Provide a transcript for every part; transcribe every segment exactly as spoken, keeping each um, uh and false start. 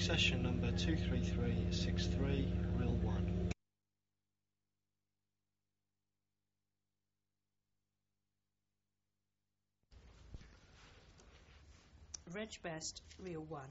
Succession number two three three six three, Reel one. Reg Best, Reel one.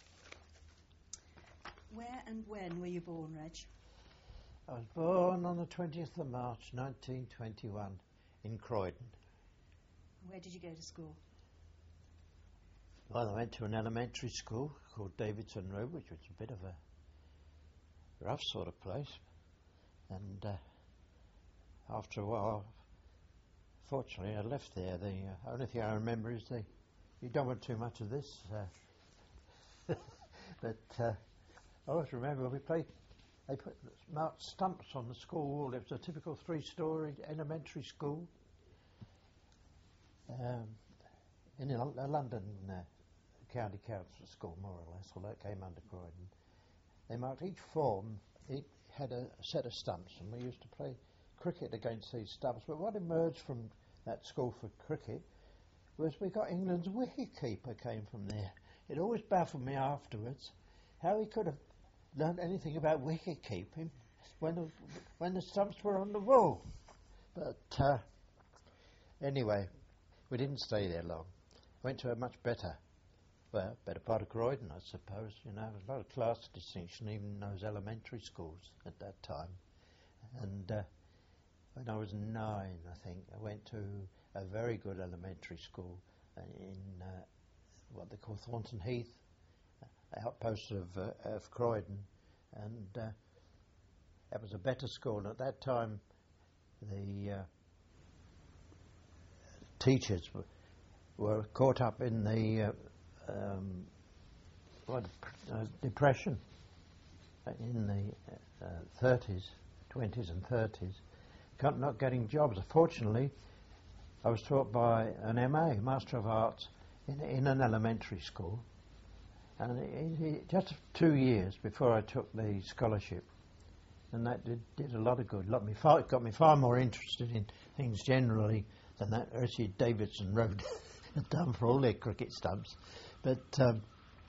Where and when were you born, Reg? I was born on the twentieth of March nineteen twenty-one in Croydon. Where did you go to school? Well, I went to an elementary school called Davidson Road, which was a bit of a rough sort of place. And uh, after a while, fortunately, I left there. The uh, only thing I remember is they, you don't want too much of this, uh, but uh, I always remember we played, they put marked stumps on the school wall. It was a typical three-storey elementary school um, in a, a London uh, county council school, more or less, although it came under Croydon. They marked each form, it had a set of stumps, and we used to play cricket against these stumps. But what emerged from that school for cricket was we got England's wicket-keeper came from there. It always baffled me afterwards how he could have learned anything about wicket-keeping when the, when the stumps were on the wall. But uh, anyway, we didn't stay there long. Went to a much better Well, better part of Croydon, I suppose. You know, there was a lot of class distinction, even in those elementary schools at that time. And uh, when I was nine, I think, I went to a very good elementary school in uh, what they call Thornton Heath, outpost of, uh, of Croydon. And uh, that was a better school. And at that time, the uh, teachers were, were caught up in the... Uh, Um, what, uh, depression in the uh, thirties, twenties and thirties, not getting jobs. Fortunately, I was taught by an M A, Master of Arts, in, in an elementary school, and it, it, just two years before I took the scholarship, and that did, did a lot of good. Got me, far, got me far more interested in things generally than that Ursula Davidson Road had done for all their cricket stumps. But um,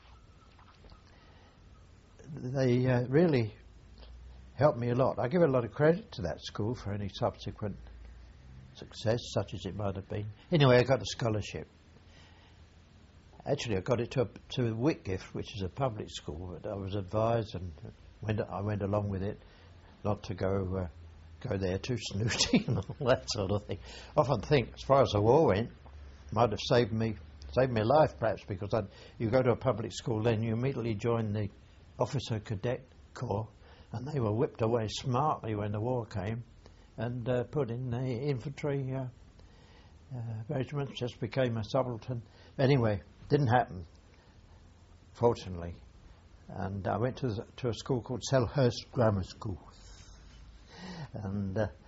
they uh, really helped me a lot. I give a lot of credit to that school for any subsequent success, such as it might have been. Anyway, I got a scholarship. Actually, I got it to, a, to Whitgift, which is a public school, but I was advised and went, I went along with it not to go uh, go there too snooty and all that sort of thing. I often think, as far as the war went, it might have saved me saved my life, perhaps, because I'd, you go to a public school, then you immediately join the Officer Cadet Corps, and they were whipped away smartly when the war came, and uh, put in the infantry uh, uh, regiments, just became a subaltern. Anyway, didn't happen, fortunately. And I went to, the, to a school called Selhurst Grammar School, and uh,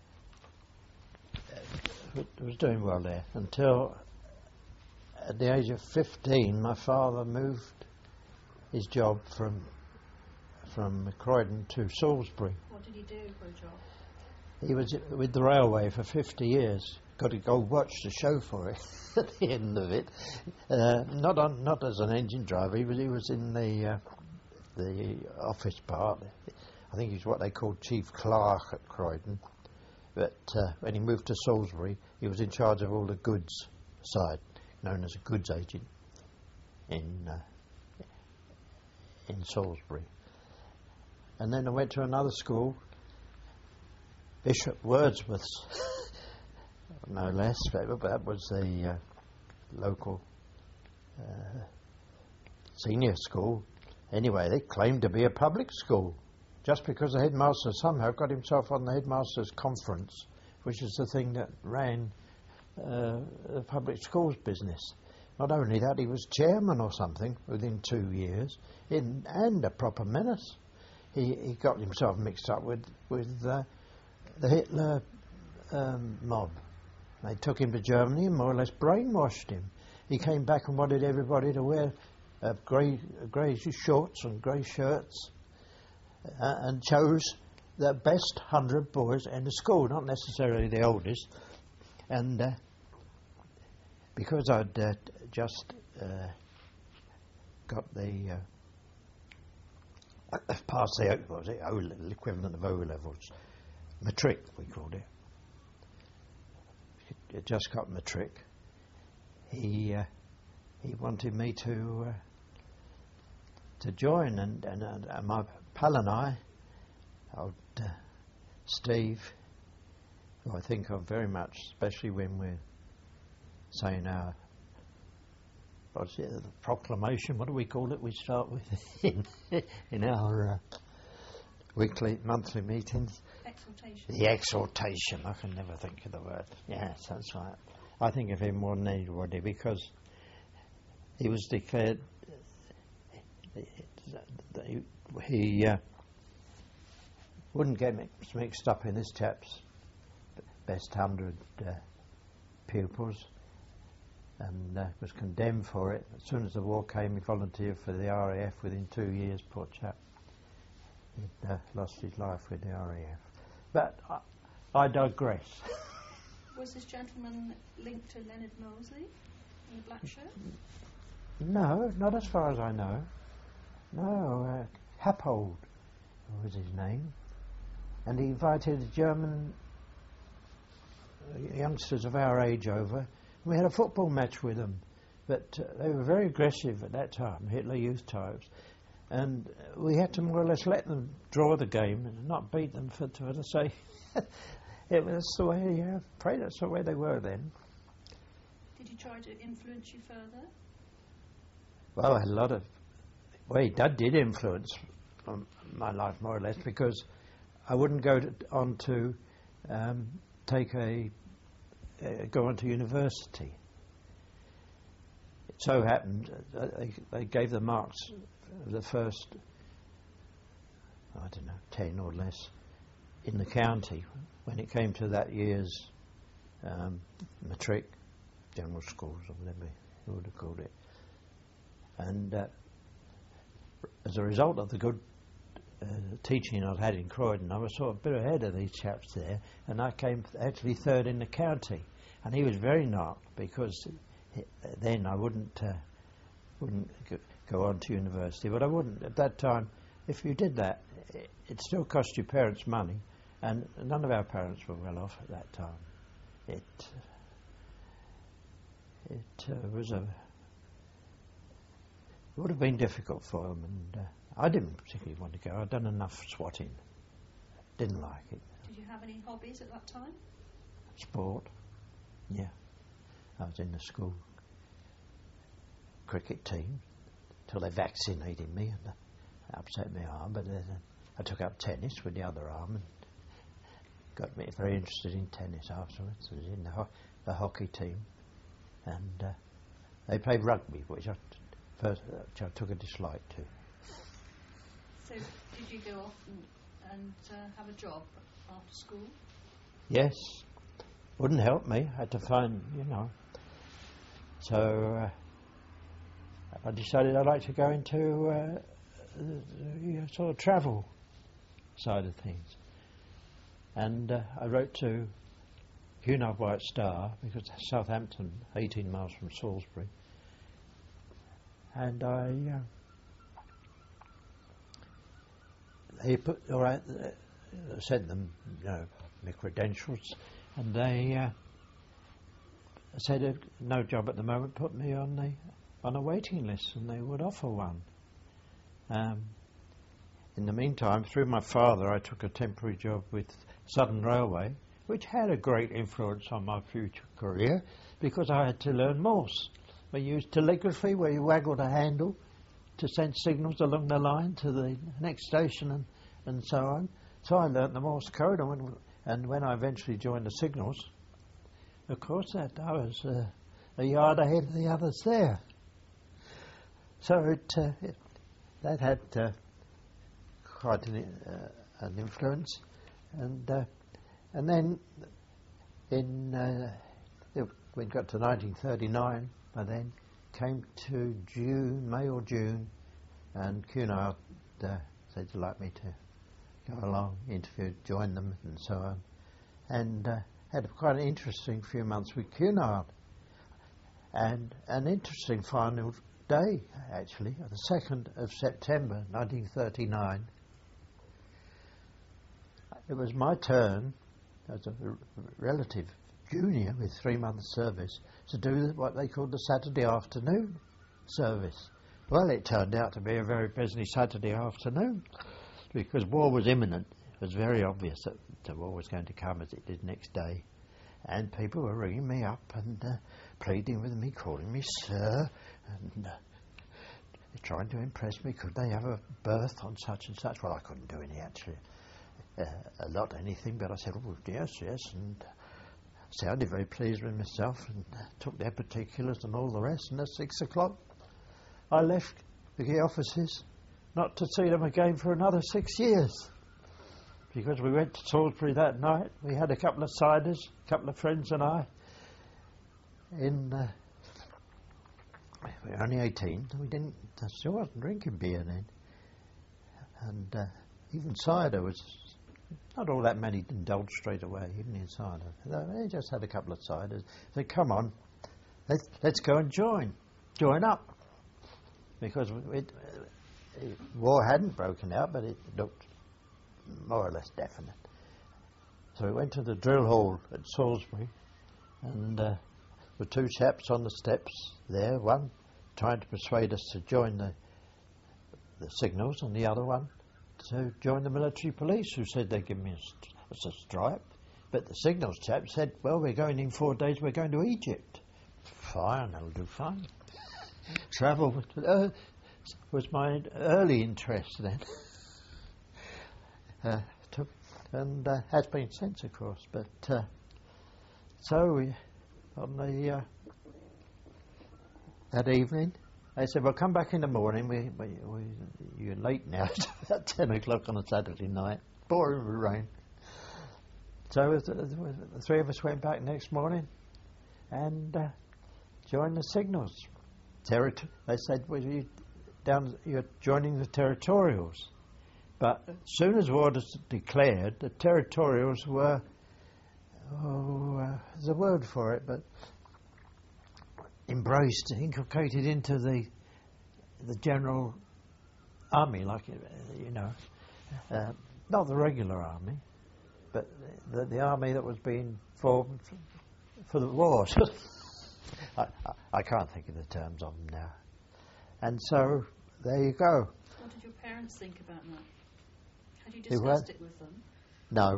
it was doing well there until at the age of fifteen, my father moved his job from from Croydon to Salisbury. What did he do for a job? He was with the railway for fifty years. Got a gold watch to show for it at the end of it. Uh, not on, not as an engine driver. He was he was in the uh, the office part. I think he's what they called chief clerk at Croydon. But uh, when he moved to Salisbury, he was in charge of all the goods side, known as a goods agent in uh, in Salisbury. And then I went to another school, Bishop Wordsworth's, no less, but that was the uh, local uh, senior school. Anyway, they claimed to be a public school, just because the headmaster somehow got himself on the headmaster's conference, which is the thing that ran uh, the public schools business. Not only that, he was chairman or something within two years, in, and a proper menace. He, he got himself mixed up with, with uh, the Hitler um, mob. They took him to Germany and more or less brainwashed him. He came back and wanted everybody to wear uh, grey grey shorts and grey shirts, uh, and chose the best hundred boys in the school, not necessarily the oldest. And uh, because I'd uh, just uh, got the uh, passed the what was it, O level, equivalent of O levels, matric we called it. He just got matric. He uh, he wanted me to uh, to join, and and, and my pal and I, old uh, Steve, who I think of very much, especially when we're saying our what's it, the proclamation, what do we call it? We start with in, in our uh, weekly, monthly meetings. Exhortation. The exhortation. I can never think of the word. Yes, that's right. I think of him more than anybody because he was declared. He, he uh, wouldn't get mixed, mixed up in this chap's best hundred uh, pupils. And uh, was condemned for it. As soon as the war came, he volunteered for the R A F. Within two years, poor chap, he'd uh, lost his life with the R A F. But I, I digress. Was this gentleman linked to Leonard Mosley in the black shirt? No, not as far as I know. No, uh, Happold was his name. And he invited German uh, youngsters of our age over. We had a football match with them, but uh, they were very aggressive at that time, Hitler Youth types, and we had to more or less let them draw the game and not beat them for, for to say it was the way. Uh, pray that's the way they were then. Did he try to influence you further? Well, I had a lot of. Well, that did influence um, my life more or less because I wouldn't go to, on to um, take a. Uh, go on to university. It so happened uh, they, they gave the marks of the first, I don't know, ten or less in the county when it came to that year's um, matric, general schools or whatever you would have called it. And uh, as a result of the good uh, teaching I'd had in Croydon, I was sort of a bit ahead of these chaps there, and I came actually third in the county. And he was very knocked because he, then I wouldn't uh, wouldn't go, go on to university. But I wouldn't at that time. If you did that, it, it still cost your parents money, and none of our parents were well off at that time. It it uh, was a it would have been difficult for them, and uh, I didn't particularly want to go. I'd done enough swatting. Didn't like it. Did you have any hobbies at that time? Sport. Yeah, I was in the school cricket team till they vaccinated me and uh, upset my arm. But uh, I took up tennis with the other arm and got me very interested in tennis afterwards. I was in the, ho- the hockey team, and uh, they played rugby, which I, first, uh, which I took a dislike to. So, did you go off and, and uh, have a job after school? Yes. Wouldn't help me. I had to find, you know. So uh, I decided I'd like to go into uh, the, the sort of travel side of things. And uh, I wrote to Cunard White Star, because Southampton, eighteen miles from Salisbury. And I, uh, they put, all right, uh, sent them, you know, my credentials. And they uh, said, uh, no job at the moment, put me on the on a waiting list, and they would offer one. Um, in the meantime, through my father, I took a temporary job with Southern Railway, which had a great influence on my future career, because I had to learn Morse. We used telegraphy, where you waggled a handle to send signals along the line to the next station and, and so on. So I learnt the Morse code, and when, and when I eventually joined the Signals, of course, that I was uh, a yard ahead of the others there. So it, uh, it that had uh, quite an, uh, an influence, and uh, and then in uh, we got to nineteen thirty-nine. By then, came to June, May or June, and Cunard uh, said they'd like me to go along, interview, join them, and so on, and uh, had quite an interesting few months with Cunard, and an interesting final day, actually, the second of September nineteen thirty-nine. It was my turn as a r- relative junior with three months' service to do what they called the Saturday afternoon service. Well, it turned out to be a very busy Saturday afternoon because war was imminent. It was very obvious that the war was going to come as it did next day. And people were ringing me up and uh, pleading with me, calling me sir, and uh, trying to impress me. Could they have a berth on such and such? Well, I couldn't do any, actually, uh, a lot, anything, but I said, oh, yes, yes, and sounded very pleased with myself and uh, took their particulars and all the rest, and at six o'clock I left the offices not to see them again for another six years. Because we went to Salisbury that night, we had a couple of ciders, a couple of friends and I, in, uh, we were only eighteen, so we didn't, I still wasn't drinking beer then. And uh, even cider was, not all that many indulged straight away, even in cider. They just had a couple of ciders. They said, come on, let's, let's go and join, join up. Because it, it, war hadn't broken out, but it looked more or less definite. So we went to the drill hall at Salisbury, and uh, there were two chaps on the steps there, one trying to persuade us to join the, the signals, and the other one to join the military police, who said they'd give me a, st- a stripe. But the signals chap said, well, we're going in four days, we're going to Egypt. Fine, that'll do fine. Travel uh, was my early interest then. uh, took, and uh, has been since, of course. But uh, so we, on the uh, that evening, they said, "Well, come back in the morning. We, we, we you're late now. It's about ten o'clock on a Saturday night. Pouring with rain." So the, the, the three of us went back next morning and uh, joined the signals. Territ- they said, well, you down, you're joining the territorials. But as soon as war was declared, the territorials were, oh, uh, there's a word for it, but embraced, inculcated into the the general army, like, you know, uh, not the regular army, but the, the army that was being formed for the war. I, I, I can't think of the terms of them now. And so, there you go. What did your parents think about that? Had you They discussed were? it with them? No.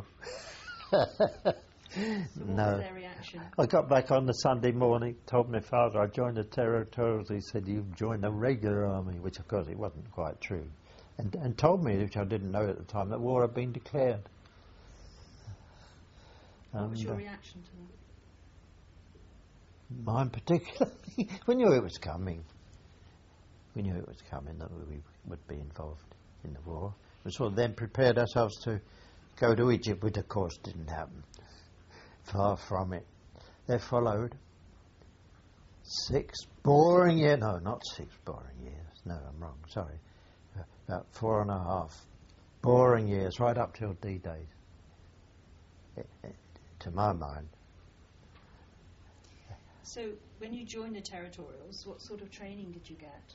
So what No. was their reaction? I got back on the Sunday morning, told my father I joined the territorials. He said, you've joined the regular army, which of course it wasn't quite true. And, and told me, which I didn't know at the time, that war had been declared. What was And, your uh, reaction to that? Mine particularly, we knew it was coming. We knew it was coming, that we would be involved in the war. We sort of then prepared ourselves to go to Egypt, which of course didn't happen. Far from it. There followed six boring years, no, not six boring years, no, I'm wrong, sorry. Uh, about four and a half boring years, right up till D-Day, it, it, to my mind. So, when you joined the territorials, what sort of training did you get?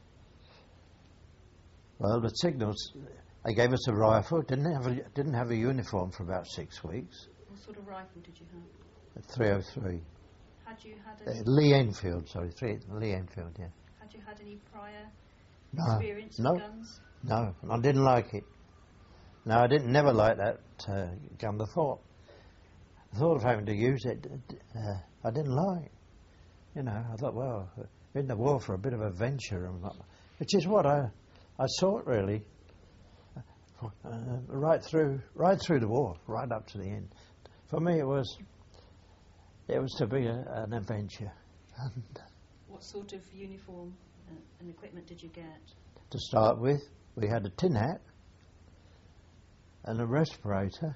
Well, the signals, they gave us a rifle, didn't have a, didn't have a uniform for about six weeks. What sort of rifle did you have? At three oh three. Had you had Uh, any, Lee Enfield, sorry, three, Lee Enfield, yeah. had you had any prior No, experience no, with guns? no, I didn't like it. No, I didn't never like that uh, gun. The thought, the thought of having to use it, uh, I didn't like. You know, I thought, well, we're in the war for a bit of adventure, and what- which is what I, I sought really, uh, right through, right through the war, right up to the end. For me, it was, it was to be a, an adventure. And What sort of uniform uh, and equipment did you get? to start with, we had a tin hat and a respirator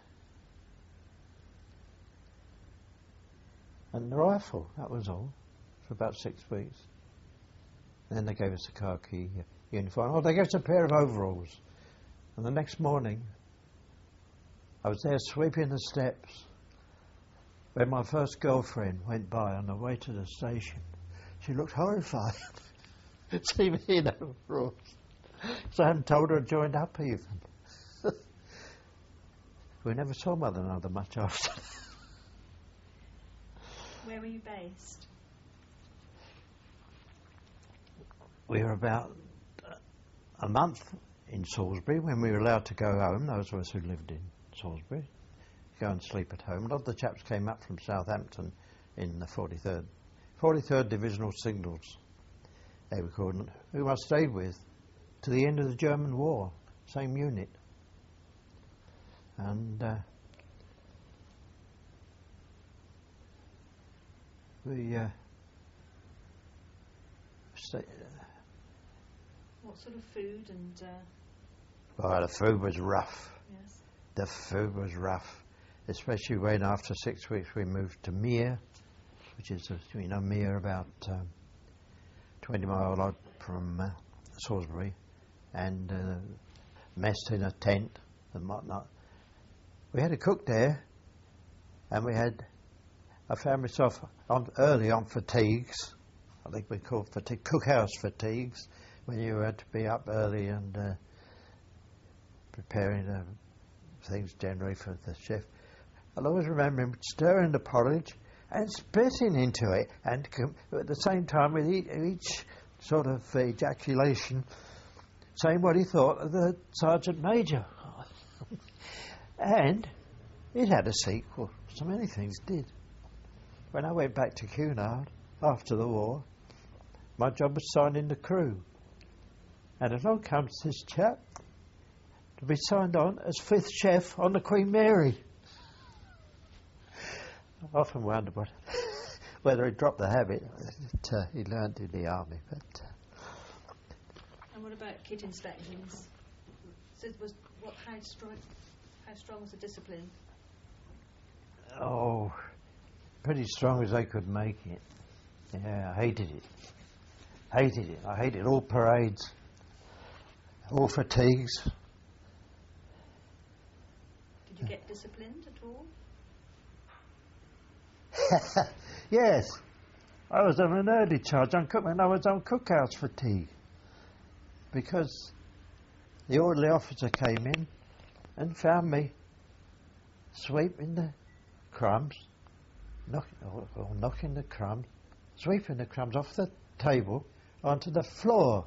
and the rifle. That was all for about six weeks. Then they gave us a khaki uh, uniform. Oh, they gave us a pair of overalls. And the next morning, I was there sweeping the steps when my first girlfriend went by on the way to the station. She looked horrified. See me in overalls. So I hadn't told her I joined up even. We never saw one another much after. Where were you based? We were about a month in Salisbury when we were allowed to go home, those of us who lived in Salisbury, go and sleep at home. A lot of the chaps came up from Southampton in the forty-third. forty-third Divisional Signals, they were called, who I stayed with to the end of the German War, same unit. And uh, we uh, stay, uh, What sort of food and... Uh, well, the food was rough. yes. The food was rough, especially when after six weeks we moved to Mere, which is, uh, you know, Mere about um, twenty mile odd from uh, Salisbury, and uh, messed in a tent and whatnot. We had a cook there, and we had, I found myself on, early on fatigues. I think we called fatigue, cookhouse fatigues, when you had to be up early and uh, preparing uh, things generally for the chef. I'll always remember him stirring the porridge and spitting into it, and com- at the same time with each, each sort of ejaculation saying what he thought of the Sergeant Major. And it had a sequel. So many things did. When I went back to Cunard after the war, my job was signed in the crew. And along comes this chap to be signed on as fifth chef on the Queen Mary. I often wonder what, whether he dropped the habit that uh, he learned in the army. But uh, And what about kit inspections? So it was what? How strong? How strong was the discipline? oh, pretty strong as they could make it. Yeah, I hated it. Hated it. I hated all parades, all fatigues. Did you get disciplined at all? Yes, I was on an early charge on cook when I was on cookhouse fatigue, because the orderly officer came in and found me sweeping the crumbs, knock, or, or knocking the crumbs, sweeping the crumbs off the table onto the floor.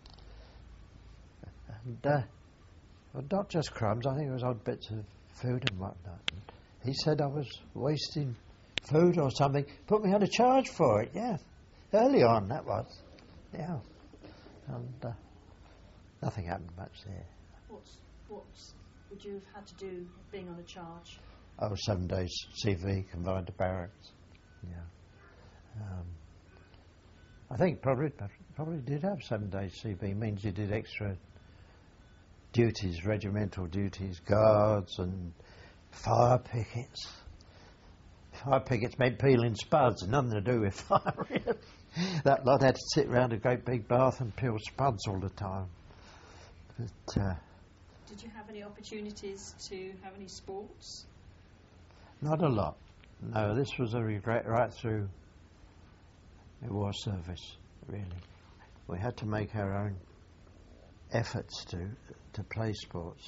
And uh, well, not just crumbs, I think it was odd bits of food and whatnot. And he said I was wasting food or something, put me on a charge for it, yeah. Early on, that was, yeah. And uh, nothing happened much there. What's what would you have had to do being on a charge? Oh, seven days C V, confined to barracks, yeah. Um, I think probably probably did have seven days C V, means you did extra duties, regimental duties, guards and fire pickets. Fire pickets meant peeling spuds, nothing to do with firing. That lot had to sit round a great big bath and peel spuds all the time. But, uh, Did you have any opportunities to have any sports? not a lot. No, this was a regret right through the war service, really. We had to make our own efforts to to play sports.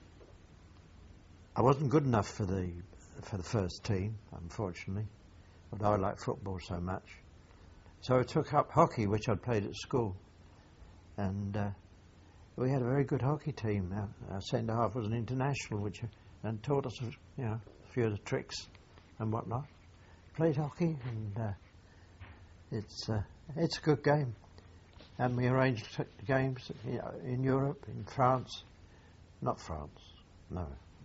I wasn't good enough for the for the first team, unfortunately, although I liked football so much. So I took up hockey, which I'd played at school, and uh, we had a very good hockey team. Our, our centre half was an international, which and taught us, you know, a few of the tricks and whatnot. Played hockey, and uh, it's uh, it's a good game. And we arranged games, you know, in Europe, in France, not France, no,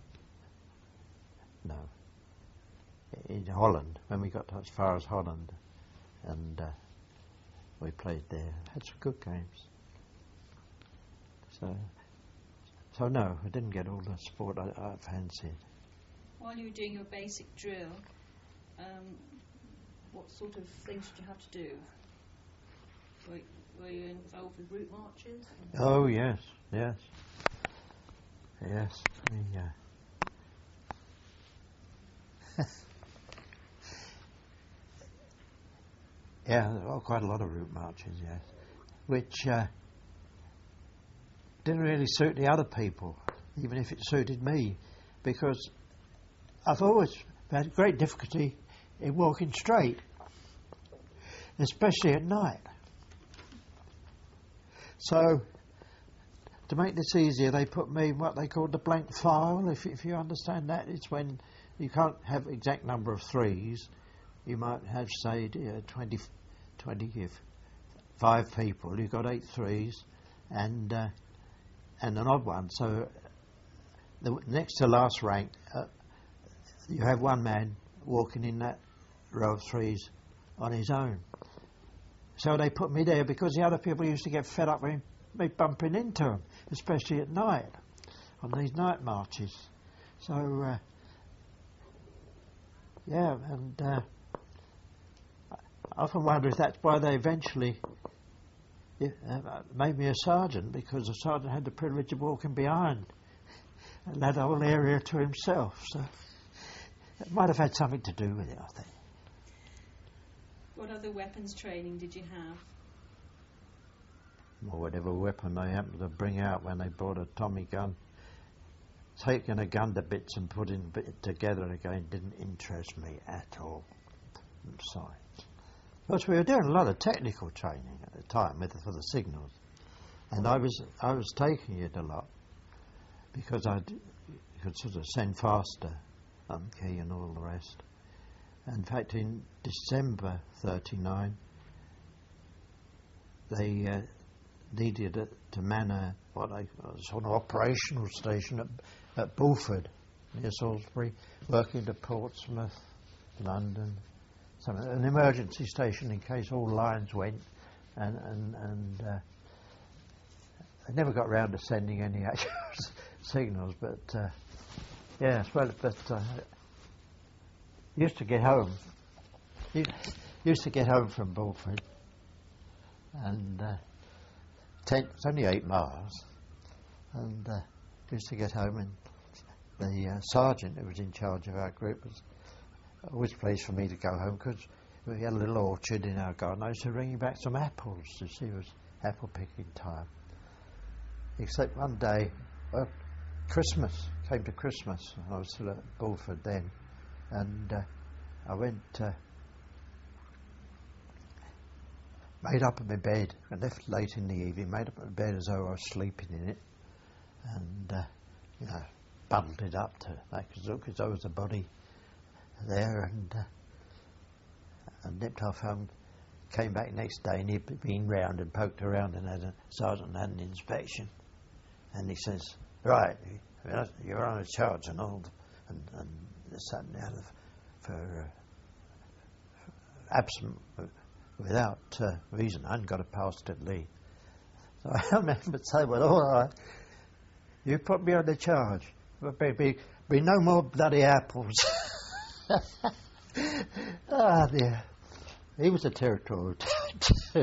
no, in Holland, when we got as far as Holland, and uh, we played there. Had some good games. So, so no, I didn't get all the sport I, I fancied. While you were doing your basic drill, um, what sort of things did you have to do? Were, were you involved with route marches? Oh yes, yes, yes. We, uh, yeah, there were quite a lot of route marches. Yes, which uh, didn't really suit the other people, even if it suited me, because I've always had great difficulty in walking straight, especially at night. So, to make this easier, they put me in what they call the blank file. If, if you understand that, it's when you can't have exact number of threes. You might have, say, uh, twenty, twenty-five people. You've got eight threes and uh, and an odd one. So, the next to last rank, uh, you have one man walking in that row of threes on his own. So they put me there because the other people used to get fed up with me bumping into them, especially at night, on these night marches. So, uh, yeah, and uh, I often wonder if that's why they eventually yeah, uh, made me a sergeant, because the sergeant had the privilege of walking behind and that whole area to himself. So it might have had something to do with it, I think. What other weapons training did you have? Or whatever weapon they happened to bring out when they bought a Tommy gun. Taking a gun to bits and putting it together again didn't interest me at all. I'm sorry. Because we were doing a lot of technical training at the time with, for the signals. And I was I was taking it a lot because I could sort of send faster, um, key and all the rest. In fact, in December thirty-nine, they uh, needed it to man a, what I, a sort of operational station at, at Bulford, near Salisbury, working to Portsmouth, London, some, an emergency station in case all lines went, and and, and uh, I never got round to sending any actual signals, but uh, yes, well, but. Uh, Used to get home. Used to get home from Bulford, and uh, ten, it's only eight miles. And uh, used to get home, and the uh, sergeant who was in charge of our group was always pleased for me to go home because we had a little orchard in our garden. I used to bring him back some apples to see it was apple picking time. Except one day, well, Christmas came to Christmas. I was still at Bulford then. And uh, I went, uh, made up in my bed. I left late in the evening, made up in my bed as though I was sleeping in it, and uh, you know, bundled it up to make it look as though there was a body there. And uh, I nipped off home. Came back next day, and he'd been round and poked around, and had a sergeant had an inspection. And he says, "Right, you're on a charge and all, and." and sat down for uh, absent without uh, reason. I hadn't got a pasted leave. So I remember saying, well, all right, you put me on the charge. But be, be, be no more bloody apples. Ah, dear. He was a territorial too.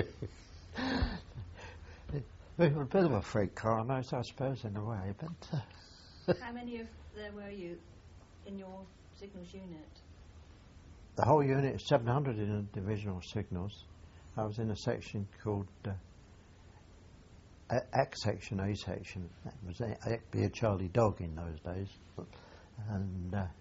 He was a bit of a freak car, I suppose, in a way. But uh. How many of there were you in your signals unit? The whole unit is seven hundred in a divisional signals. I was in a section called uh, A, A section, A section. That was a, a, be a Charlie dog in those days, and uh,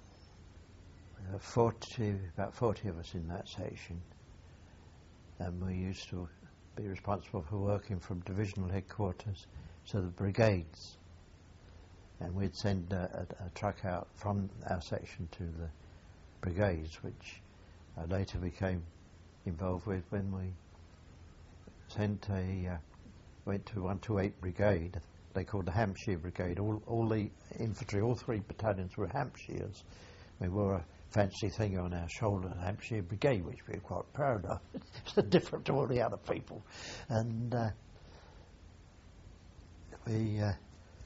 forty, about forty of us in that section, and we used to be responsible for working from divisional headquarters to the brigades. And we'd send a, a, a truck out from our section to the brigades, which I later became involved with when we sent a, uh, went to one twenty-eight Brigade. They called the Hampshire Brigade. All, all the infantry, all three battalions were Hampshires. We wore a fancy thing on our shoulder, the Hampshire Brigade, which we were quite proud of. It's different to all the other people. And uh, we... Uh,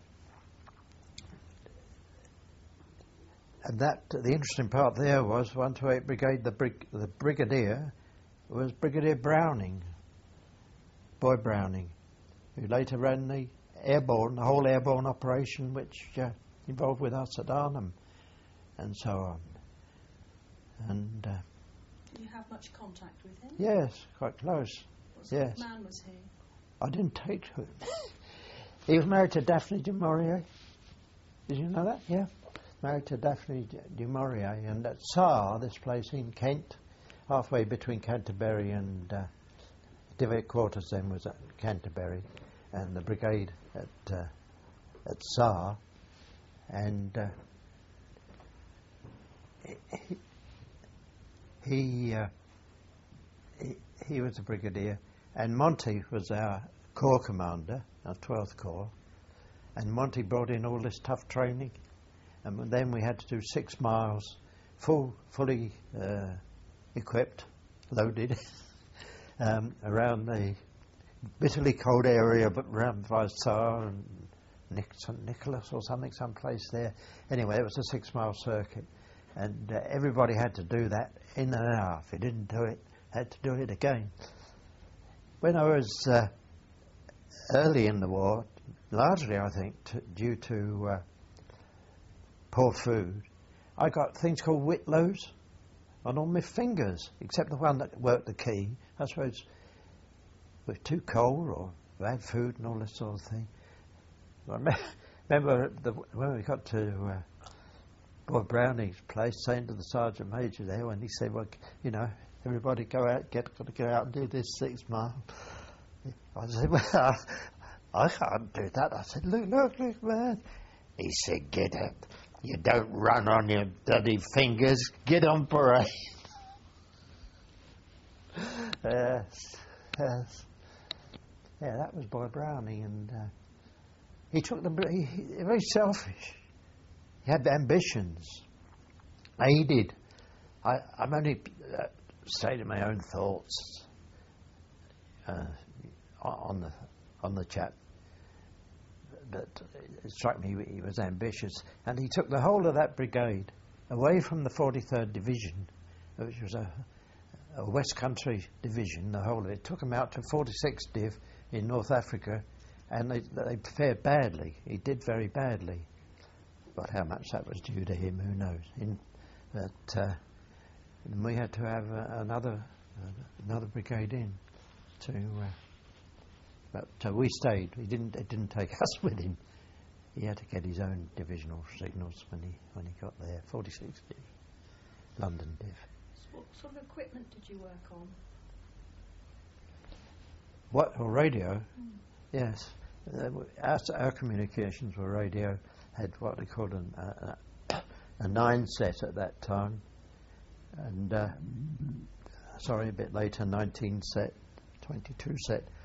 And that, uh, the interesting part there was one twenty-eight Brigade, the, brig, the brigadier was Brigadier Browning, Boy Browning, who later ran the airborne, the whole airborne operation which uh, involved with us at Arnhem and so on. And uh, did you have much contact with him? yes, quite close. What sort yes. of man was he? I didn't take to him. He was married to Daphne du Maurier. Did you know that? Yeah. Married to Daphne du Maurier. And at Sarr, this place in Kent, halfway between Canterbury and uh, Divot Quarters then was at Canterbury, and the brigade at uh, at Sarr, and uh, he he, uh, he he was a brigadier, and Monty was our corps commander, our twelfth Corps, and Monty brought in all this tough training, and then we had to do six miles, full fully uh, equipped, loaded, um, around the bitterly cold area, but around Sarr and Nic- Saint Nicholas or something, someplace there. Anyway, it was a six-mile circuit, and uh, everybody had to do that in an hour. If you didn't do it, had to do it again. When I was uh, early in the war, largely I think t- due to uh, poor food, I got things called whitlows on all my fingers, except the one that worked the key. I suppose we're too cold or bad food and all this sort of thing. I remember the, when we got to uh, Boy Browning's place, saying to the sergeant major there, when he said, "Well, you know, everybody go out, get got to go out and do this six mile." I said, "Well, I, I can't do that." I said, "Look, look, look, man." He said, "Get up. You don't run on your bloody fingers. Get on parade." Yes, yes. Yeah, that was Boy Browning, and uh, he took the. He, he, very selfish. He had ambitions. He did. I, I'm only uh, stating my own thoughts uh, on the on the chap, but it struck me he was ambitious, and he took the whole of that brigade away from the forty-third Division, which was a, a West Country division. The whole of it took him out to forty-sixth Div in North Africa, and they, they fared badly. He did very badly. But how much that was due to him, who knows? In, but uh, we had to have uh, another uh, another brigade in to. Uh, but uh, we stayed. He didn't. It didn't take us with him. He had to get his own divisional signals when he when he got there. forty-sixth Div, London Div. So what sort of equipment did you work on? What, or radio? Mm. Yes. Uh, our, our communications were radio, had what they called an, uh, a nine set at that time, and uh, sorry, a bit later, nineteen set, twenty-two set,